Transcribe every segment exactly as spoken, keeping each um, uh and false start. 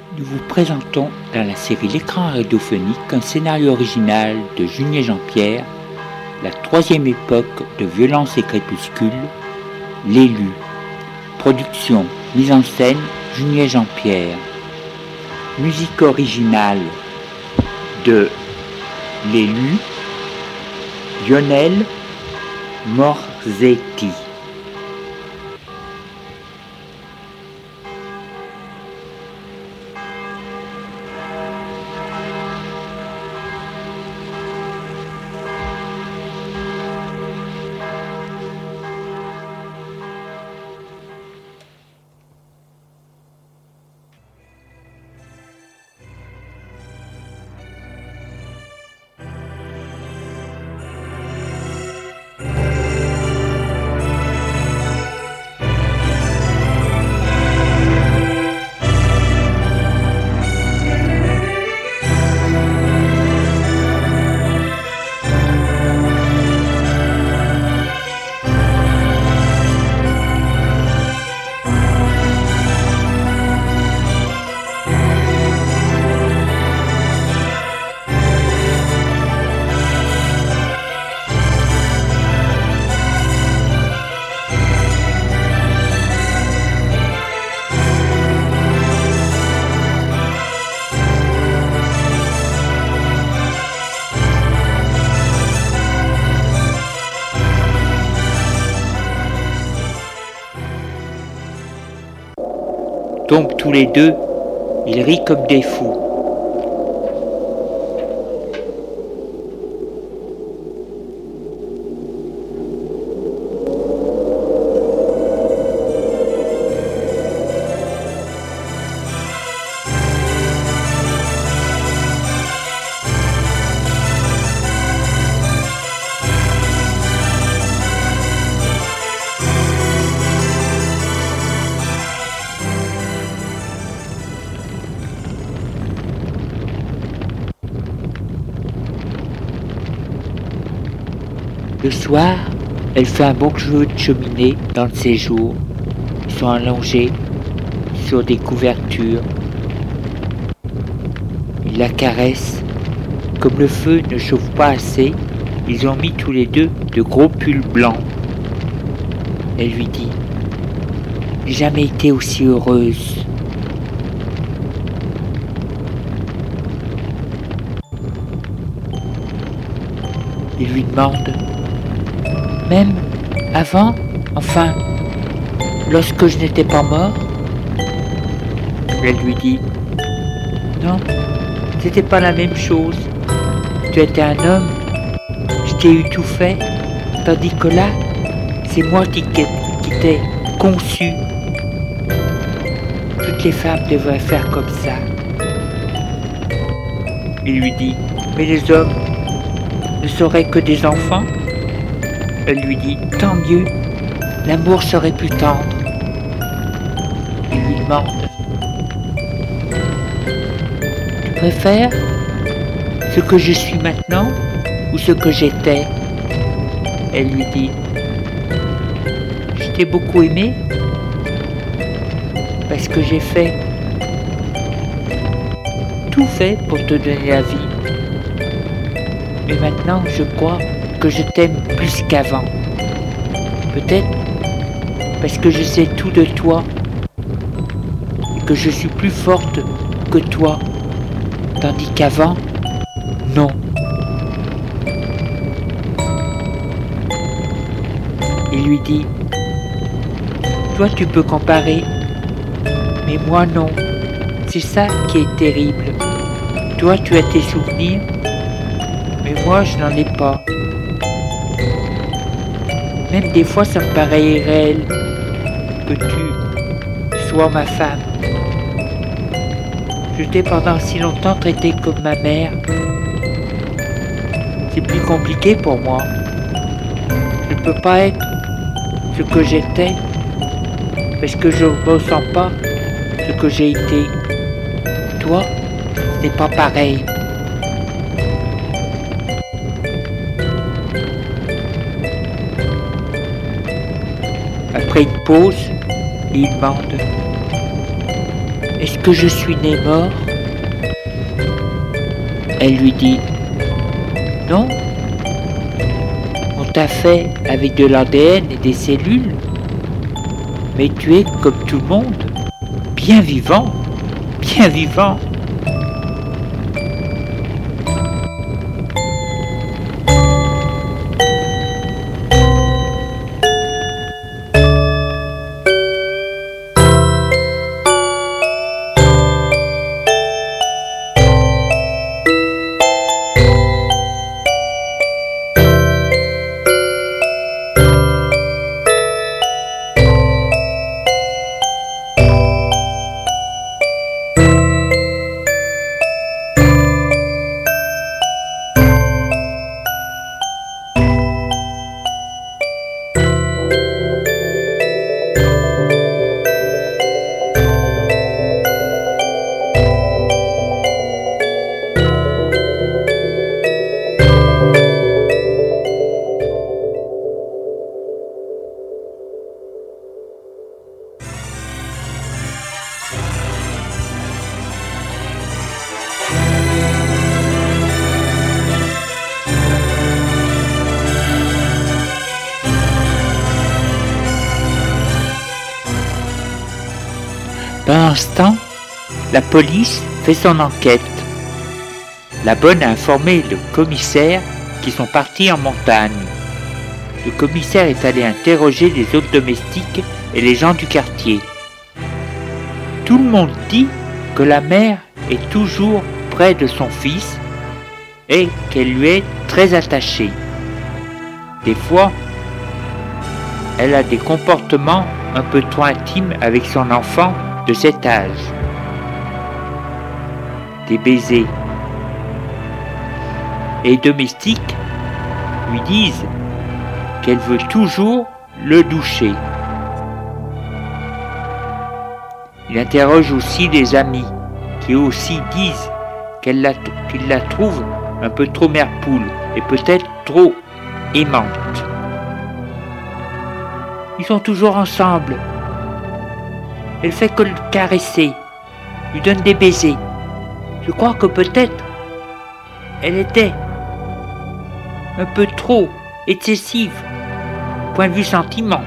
Nous vous présentons dans la série L'écran radiophonique un scénario original de Junier Jean-Pierre, la troisième époque de Violence et Crépuscule, L'élu. Production, mise en scène, Junier Jean-Pierre. Musique originale de L'élu, Lionel Morzetti. Tombent tous les deux, ils rient comme des fous. Le soir, elle fait un bon jeu de cheminée dans de ses jours. Ils sont allongés sur des couvertures. Il la caresse. Comme le feu ne chauffe pas assez, ils ont mis tous les deux de gros pulls blancs. Elle lui dit « J'ai jamais été aussi heureuse. » Il lui demande « Même avant, enfin, lorsque je n'étais pas mort ?» Elle lui dit « Non, c'était pas la même chose. Tu étais un homme, je t'ai eu tout fait, tandis que là, c'est moi qui, qui t'ai conçu. Toutes les femmes devraient faire comme ça. » Il lui dit « Mais les hommes ne seraient que des enfants ?» Elle lui dit « Tant mieux, l'amour serait plus tendre. » Il lui demande « Tu préfères ce que je suis maintenant ou ce que j'étais ?» Elle lui dit « Je t'ai beaucoup aimé parce que j'ai fait tout fait pour te donner la vie. Mais maintenant, je crois que je t'aime plus qu'avant. Peut-être parce que je sais tout de toi et que je suis plus forte que toi, tandis qu'avant, non. » Il lui dit « Toi tu peux comparer, mais moi non. C'est ça qui est terrible. Toi tu as tes souvenirs, mais moi je n'en ai pas. Même des fois ça me paraît irréel que tu sois ma femme. Je t'ai pendant si longtemps traité comme ma mère. C'est plus compliqué pour moi. Je ne peux pas être ce que j'étais parce que je ne ressens pas ce que j'ai été. Toi, ce n'est pas pareil. » Après une pause, il demande est-ce que je suis né mort? Elle lui dit, non, on t'a fait avec de l'A D N et des cellules, mais tu es comme tout le monde, bien vivant, bien vivant. Pendant ce temps, la police fait son enquête. La bonne a informé le commissaire qu'ils sont partis en montagne. Le commissaire est allé interroger les autres domestiques et les gens du quartier. Tout le monde dit que la mère est toujours près de son fils et qu'elle lui est très attachée. Des fois, elle a des comportements un peu trop intimes avec son enfant de cet âge. Des baisers. Et les domestiques lui disent qu'elle veut toujours le doucher. Il interroge aussi les amis qui aussi disent qu'elle la, qu'ils la trouvent un peu trop mère-poule et peut-être trop aimante. Ils sont toujours ensemble. Elle fait que le caresser, lui donne des baisers. Je crois que peut-être elle était un peu trop excessive, point de vue sentiment.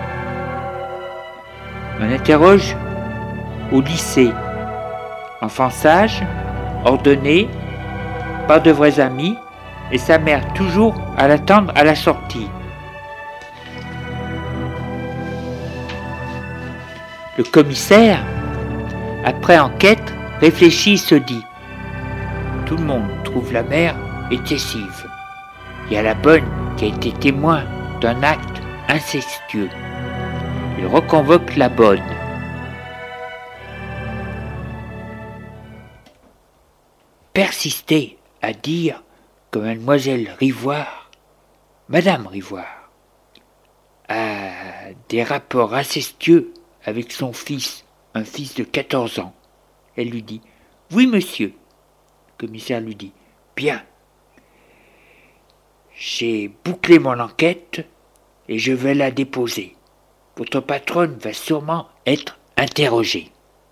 On interroge au lycée. Enfant sage, ordonné, pas de vrais amis, et sa mère toujours à l'attendre à la sortie. Le commissaire, après enquête, réfléchit et se dit « Tout le monde trouve la mère excessive. Il y a la bonne qui a été témoin d'un acte incestueux. Il reconvoque la bonne. Persister à dire que mademoiselle Rivoire, madame Rivoire, a des rapports incestueux avec son fils, un fils de quatorze ans. Elle lui dit « Oui, monsieur. » Le commissaire lui dit « Bien. J'ai bouclé mon enquête et je vais la déposer. Votre patronne va sûrement être interrogée. »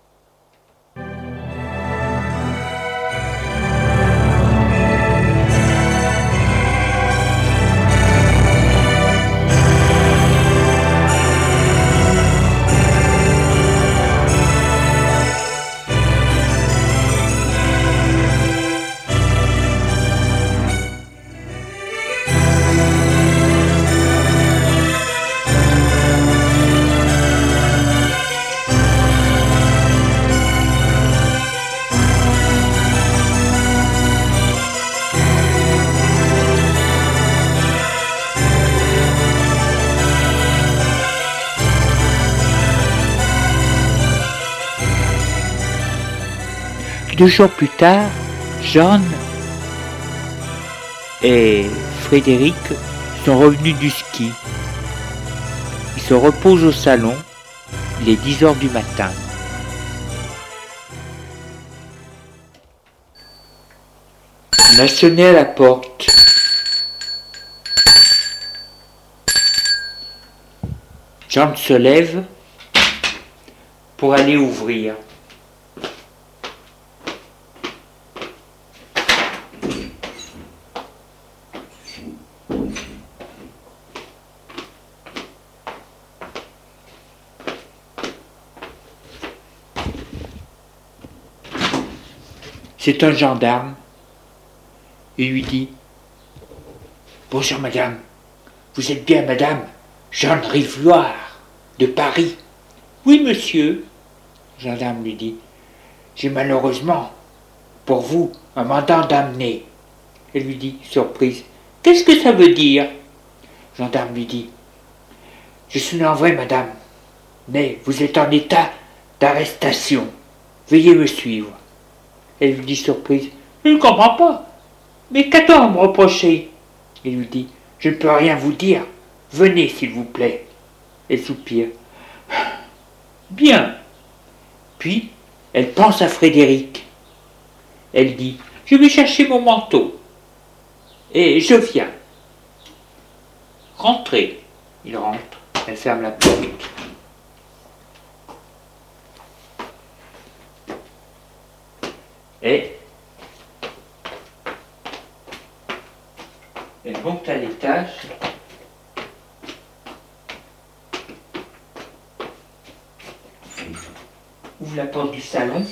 Deux jours plus tard, John et Frédéric sont revenus du ski. Ils se reposent au salon, il est dix heures du matin. On a sonné à la porte. John se lève pour aller ouvrir. c'est un gendarme. Il lui dit « Bonjour madame, vous êtes bien madame Jeanne Rivoire de Paris ?»« Oui monsieur. » Le gendarme lui dit « J'ai malheureusement pour vous un mandat d'amener. » Elle lui dit, surprise « Qu'est-ce que ça veut dire ?» Le gendarme lui dit « Je suis navré madame, mais vous êtes en état d'arrestation. Veuillez me suivre. » Elle lui dit surprise « Je ne comprends pas. Mais qu'a-t-on à me reprocher ?» Il lui dit « Je ne peux rien vous dire. Venez s'il vous plaît. » Elle soupire « Bien. » Puis elle pense à Frédéric. Elle dit « Je vais chercher mon manteau. Et je viens. » Rentrez. Il rentre. Elle ferme la porte. Et elle monte à l'étage. Ouvre la porte du salon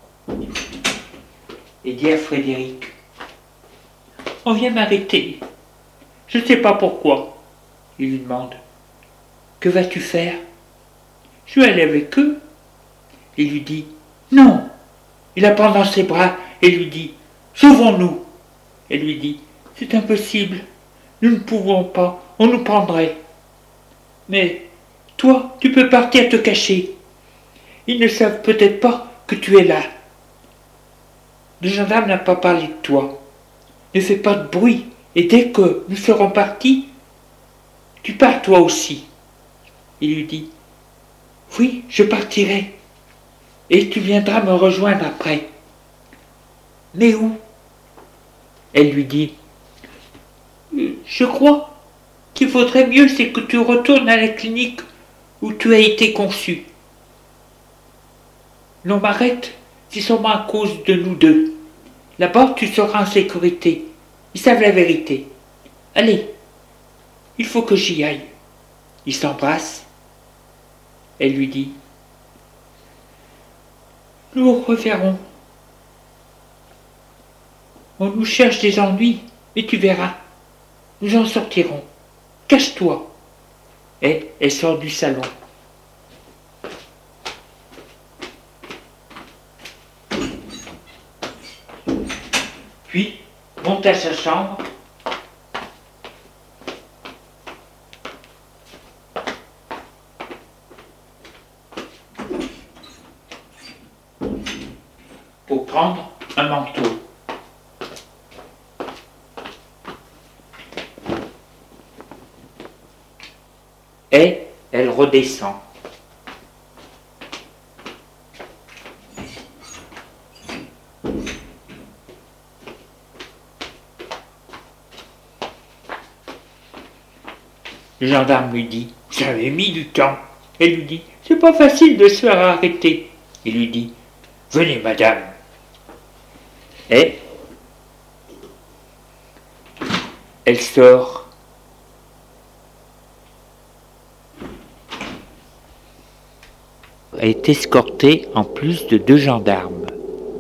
et dit à Frédéric « On vient m'arrêter. Je ne sais pas pourquoi. » Il lui demande « Que vas-tu faire ?»« Je vais aller avec eux. » Il lui dit « Non !» Il la prend dans ses bras et lui dit « Sauvons-nous !» Elle lui dit « C'est impossible. Nous ne pouvons pas. On nous prendrait. »« Mais toi, tu peux partir te cacher. Ils ne savent peut-être pas que tu es là. Le gendarme n'a pas parlé de toi. Ne fais pas de bruit, et dès que nous serons partis, tu pars toi aussi. » Il lui dit « Oui, je partirai, et tu viendras me rejoindre après. »« Mais où ?» Elle lui dit « Je crois qu'il faudrait mieux, c'est que tu retournes à la clinique où tu as été conçu. L'on m'arrête, c'est sûrement à cause de nous deux. Là-bas, tu seras en sécurité. Ils savent la vérité. Allez, il faut que j'y aille. » Ils s'embrassent. Elle lui dit « Nous reverrons. On nous cherche des ennuis, mais tu verras. Nous en sortirons. Cache-toi. » Et elle sort du salon. Puis, monte à sa chambre. Pour prendre un manteau. Et elle redescend. Le gendarme lui dit « Vous avez mis du temps. » Elle lui dit « C'est pas facile de se faire arrêter. » Il lui dit « Venez, madame. » Et elle sort. Elle est escortée en plus de deux gendarmes.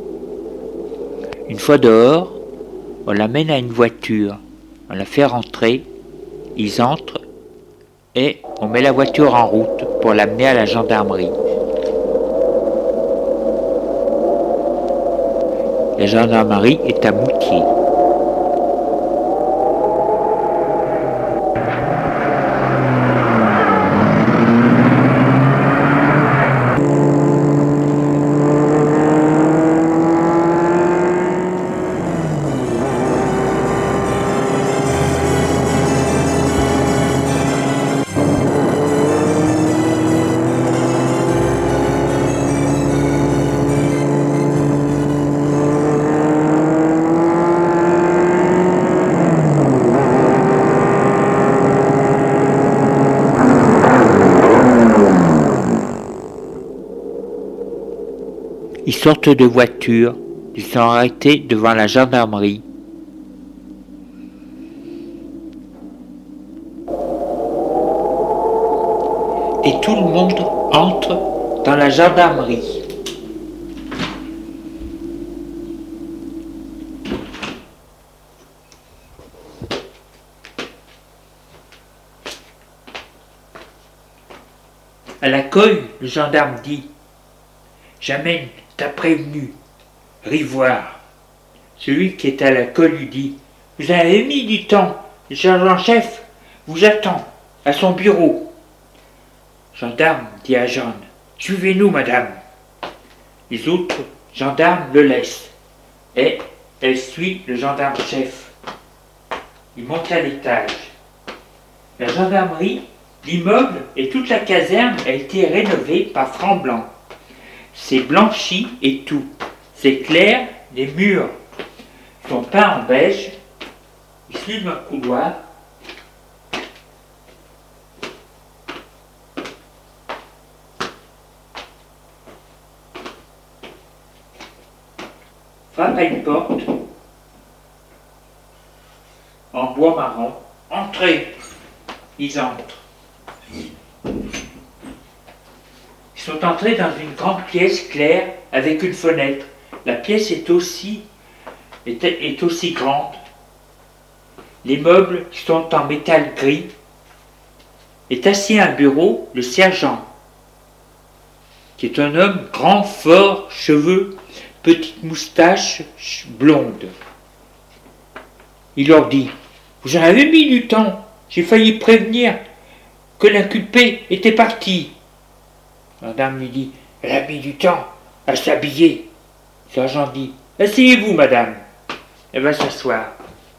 Une fois dehors, on l'amène à une voiture. On la fait rentrer. Ils entrent. Et on met la voiture en route pour l'amener à la gendarmerie. La gendarmerie est à Moutier. Ils sortent de voiture, ils sont arrêtés devant la gendarmerie. Et tout le monde entre dans la gendarmerie. l'accueil, le gendarme dit « J'amène ta prévenue, Rivoire. » Celui qui est à l'accueil lui dit « Vous avez mis du temps, le sergent-chef vous attend à son bureau. » Gendarme dit à Jeanne « Suivez-nous, madame. » Les autres gendarmes le laissent et elle suit le gendarme-chef. Il monte à l'étage. La gendarmerie, l'immeuble et toute la caserne a été rénovée par franc blanc. C'est blanchi et tout. C'est clair, les murs sont peints en beige. Ils suivent un couloir. Frappe à une porte en bois marron. Entrez. Ils entrent. Ils sont entrés dans une grande pièce claire avec une fenêtre. La pièce est aussi, est, est aussi grande. Les meubles sont en métal gris. Est assis à un bureau le sergent, qui est un homme grand, fort, cheveux, petite moustache blonde. Il leur dit « Vous en avez mis du temps. J'ai failli prévenir que l'inculpé était parti. » Madame lui dit « Elle a mis du temps à s'habiller. » Le sergent dit « Asseyez-vous, madame. » Elle va s'asseoir.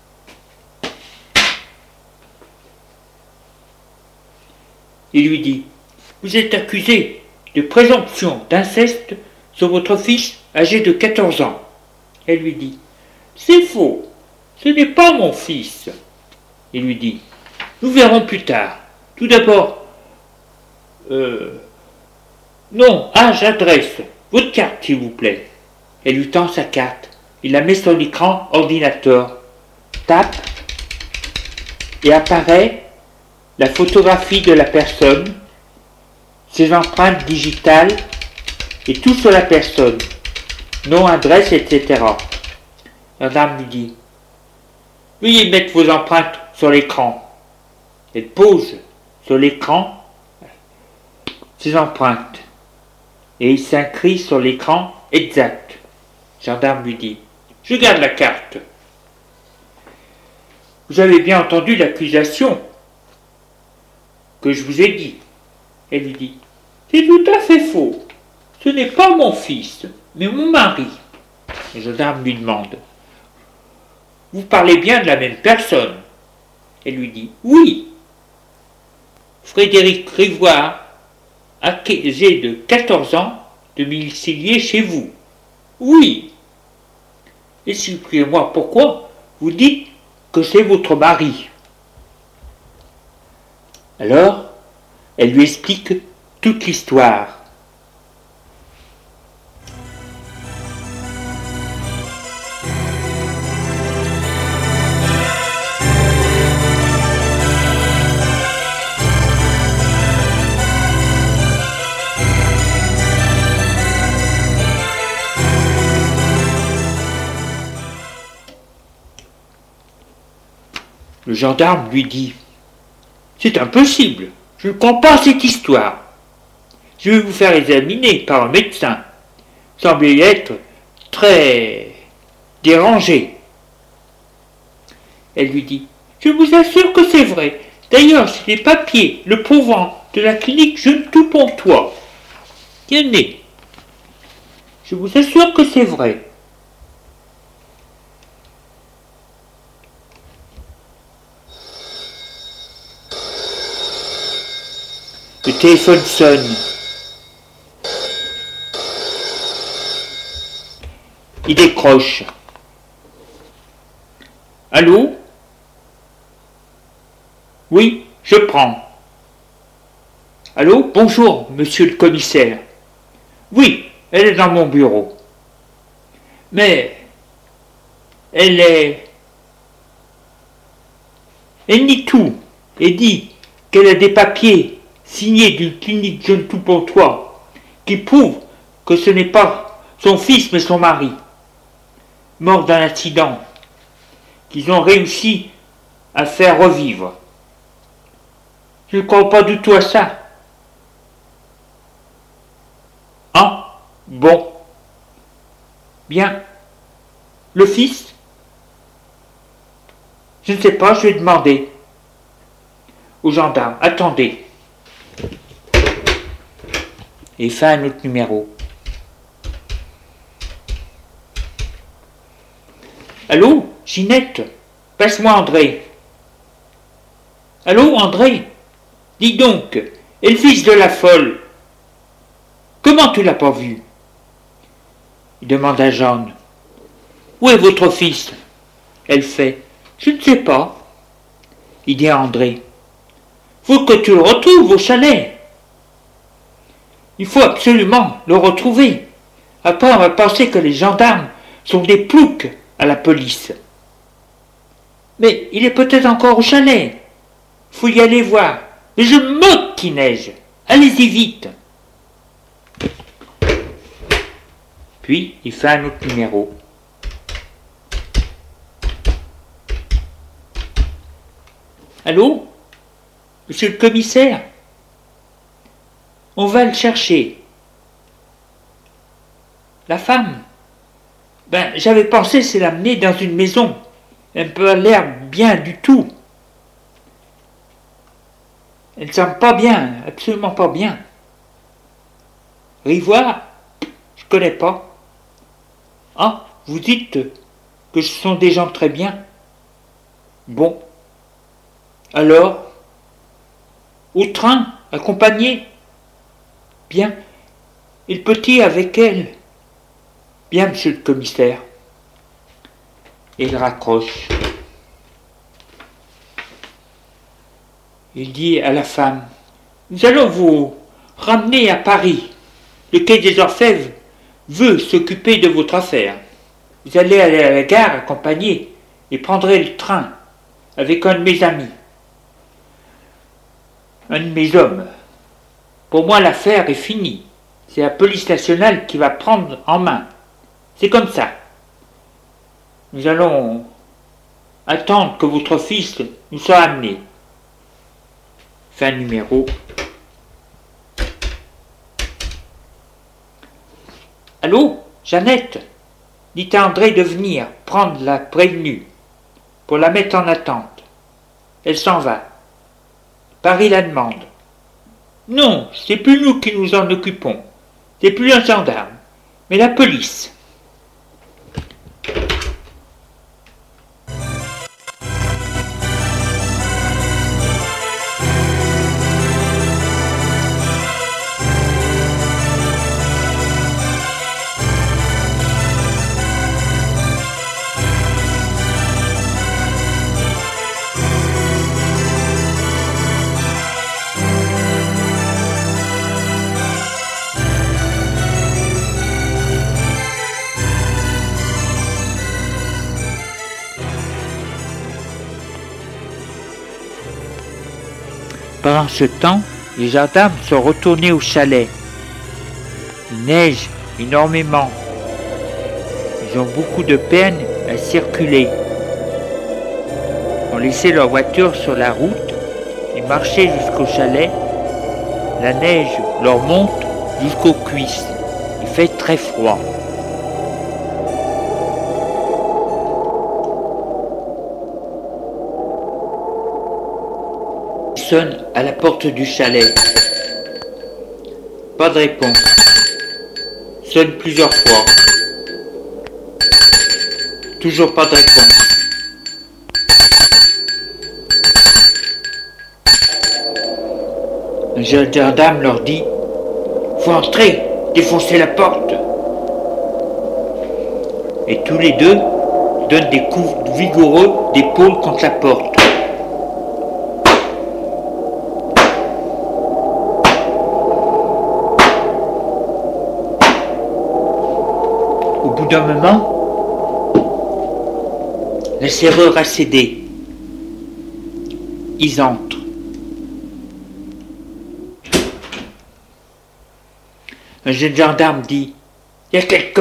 Il lui dit « Vous êtes accusé de présomption d'inceste sur votre fils âgé de quatorze ans. » Elle lui dit « C'est faux. Ce n'est pas mon fils. » Il lui dit « Nous verrons plus tard. Tout d'abord, euh, nom, âge, adresse, votre carte, s'il vous plaît. » Elle lui tend sa carte. Il la met sur l'écran ordinateur. Tape et apparaît la photographie de la personne, ses empreintes digitales et tout sur la personne. Nom, adresse, et cetera. La dame lui dit « Veuillez mettre vos empreintes sur l'écran. » Elle pose sur l'écran ses empreintes et il s'inscrit sur l'écran exact. Le gendarme lui dit « Je garde la carte. Vous avez bien entendu l'accusation que je vous ai dit. » Elle lui dit « C'est tout à fait faux. Ce n'est pas mon fils, mais mon mari. » Le gendarme lui demande « Vous parlez bien de la même personne ?» Elle lui dit « Oui. Frédéric Rivoire, accusé de quatorze ans, domicilié chez vous. » « Oui. » « Expliquez-moi pourquoi vous dites que c'est votre mari. » Alors, elle lui explique toute l'histoire. Le gendarme lui dit « C'est impossible, je ne comprends pas cette histoire. Je vais vous faire examiner par un médecin. Vous semblez être très dérangé. » Elle lui dit « Je vous assure que c'est vrai. D'ailleurs, c'est les papiers le prouvant de la clinique Jeune Tout Pontois. Tenez, je vous assure que c'est vrai. » Le téléphone sonne. Il décroche. Allô? Oui, je prends. Allô? Bonjour, monsieur le commissaire. Oui, elle est dans mon bureau. Mais elle est... Elle nie tout et dit qu'elle a des papiers signé d'une clinique Jeune Tout Pontois, qui prouve que ce n'est pas son fils mais son mari, mort d'un accident, qu'ils ont réussi à faire revivre. Je ne crois pas du tout à ça. Ah, bon. Bien. Le fils? Je ne sais pas, je vais demander au gendarme. Attendez. Et fait un autre numéro. Allô, Ginette? Passe-moi André. Allô, André? Dis donc, et le fils de la folle? Comment tu l'as pas vu? Il demande à Jeanne. Où est votre fils? Elle fait. Je ne sais pas. Il dit à André. Faut que tu le retrouves au chalet. Il faut absolument le retrouver. Après, on va penser que les gendarmes sont des ploucs à la police. Mais il est peut-être encore au chalet. Faut y aller voir. Mais je me moque qu'il neige. Allez-y vite. Puis, il fait un autre numéro. Allô? Monsieur le commissaire? On va le chercher. La femme? Ben, j'avais pensé c'est l'amener dans une maison. Elle peut l'air bien du tout. Elle ne semble pas bien, absolument pas bien. Rivoire? Je connais pas. Ah, vous dites que ce sont des gens très bien. Bon. Alors? Au train, accompagné? Bien. Et le petit avec elle? Bien, monsieur le commissaire. Et il raccroche. Il dit à la femme, nous allons vous ramener à Paris. Le quai des Orfèvres veut s'occuper de votre affaire. Vous allez aller à la gare accompagné et prendrez le train avec un de mes amis, un de mes hommes. Pour moi, l'affaire est finie. C'est la police nationale qui va prendre en main. C'est comme ça. Nous allons attendre que votre fils nous soit amené. Fin numéro. Allô, Jeannette? Dites à André de venir prendre la prévenue pour la mettre en attente. Elle s'en va. Paris la demande. Non, c'est plus nous qui nous en occupons. C'est plus un gendarme, mais la police. Pendant ce temps, les gendarmes sont retournés au chalet. Il neige énormément. Ils ont beaucoup de peine à circuler. Ils ont laissé leur voiture sur la route et marché jusqu'au chalet. La neige leur monte jusqu'aux cuisses. Il fait très froid. Sonne à la porte du chalet. Pas de réponse. Sonne plusieurs fois. Toujours pas de réponse. Un jeune gendarme leur dit « Faut entrer, défoncer la porte !» Et tous les deux donnent des coups vigoureux d'épaule contre la porte. Au bout d'un moment, la serrure a cédé. Ils entrent. Un jeune gendarme dit « Y a quelqu'un ?»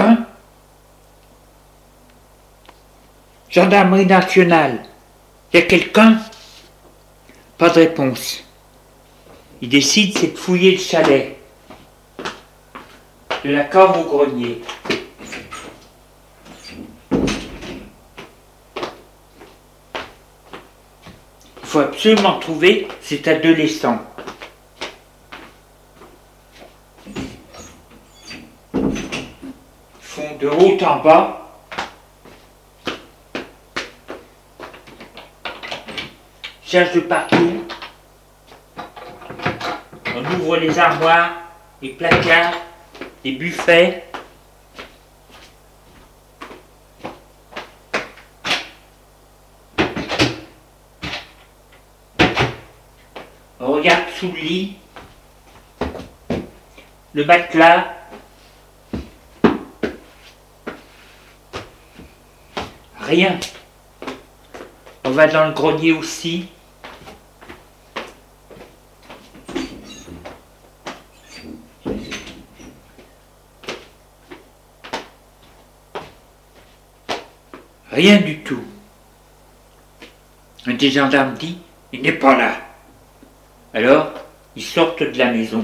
Gendarmerie nationale. Y a quelqu'un? Pas de réponse. Il décide c'est de fouiller le chalet. de la cave au grenier. Il faut absolument trouver cet adolescent. Ils font de haut en bas. Cherche de partout. On ouvre les armoires, les placards, les buffets. On regarde sous le lit, le matelas. Rien. On va dans le grenier aussi. Rien du tout. Un des gendarmes dit, il n'est pas là. Alors, ils sortent de la maison.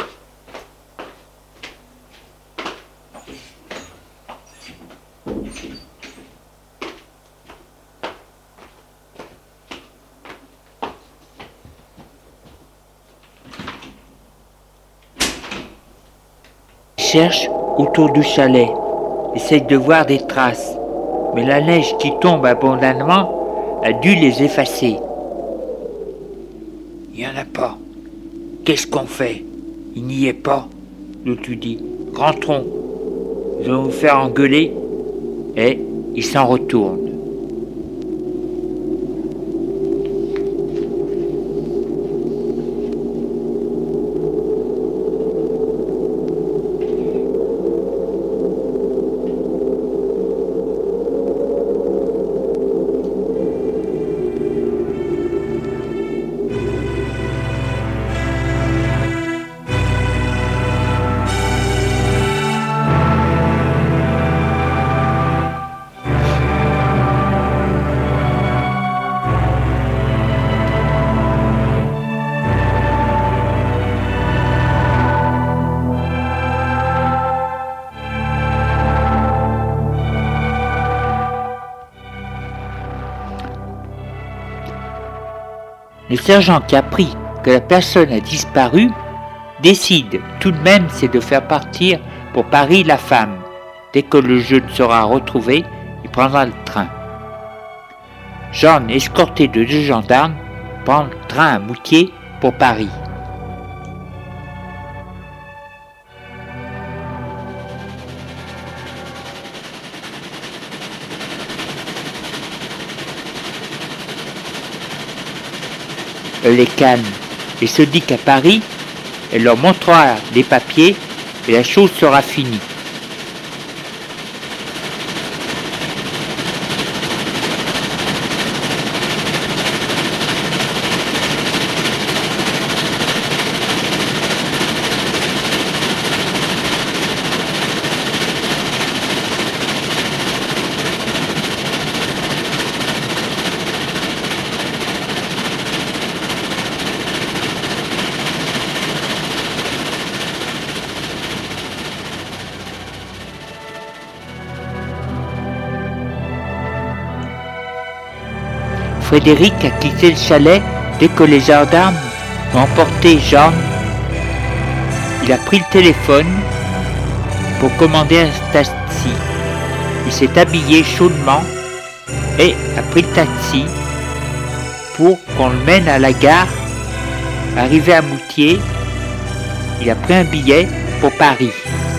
Ils cherchent autour du chalet, essayent de voir des traces. Mais la neige qui tombe abondamment a dû les effacer. Il n'y en a pas. Qu'est-ce qu'on fait? Il n'y est pas. L'autre lui dit, rentrons. Nous allons vous faire engueuler. Et il s'en retourne. Le sergent qui a appris que la personne a disparu décide tout de même c'est de faire partir pour Paris la femme. Dès que le jeune sera retrouvé, il prendra le train. Jeanne, escorté de deux gendarmes, prend le train à Moutier pour Paris. Elle les calme et se dit qu'à Paris, elle leur montrera des papiers et la chose sera finie. Frédéric a quitté le chalet dès que les gendarmes ont emporté Jeanne. Il a pris le téléphone pour commander un taxi. Il s'est habillé chaudement et a pris le taxi pour qu'on le mène à la gare. Arrivé à Moutier, il a pris un billet pour Paris.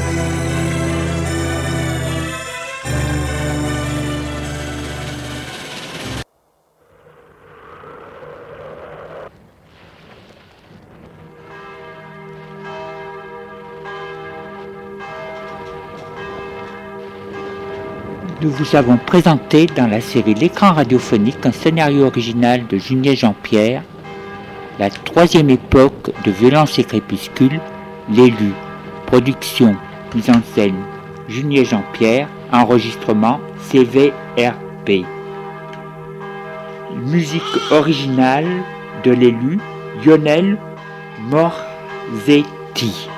Nous vous avons présenté dans la série L'écran radiophonique un scénario original de Junier Jean-Pierre, la troisième époque de Violence et Crépuscule, l'élu, production, mise en scène, Junier Jean-Pierre, enregistrement C V R P. Musique originale de l'élu, Lionel Morzetti.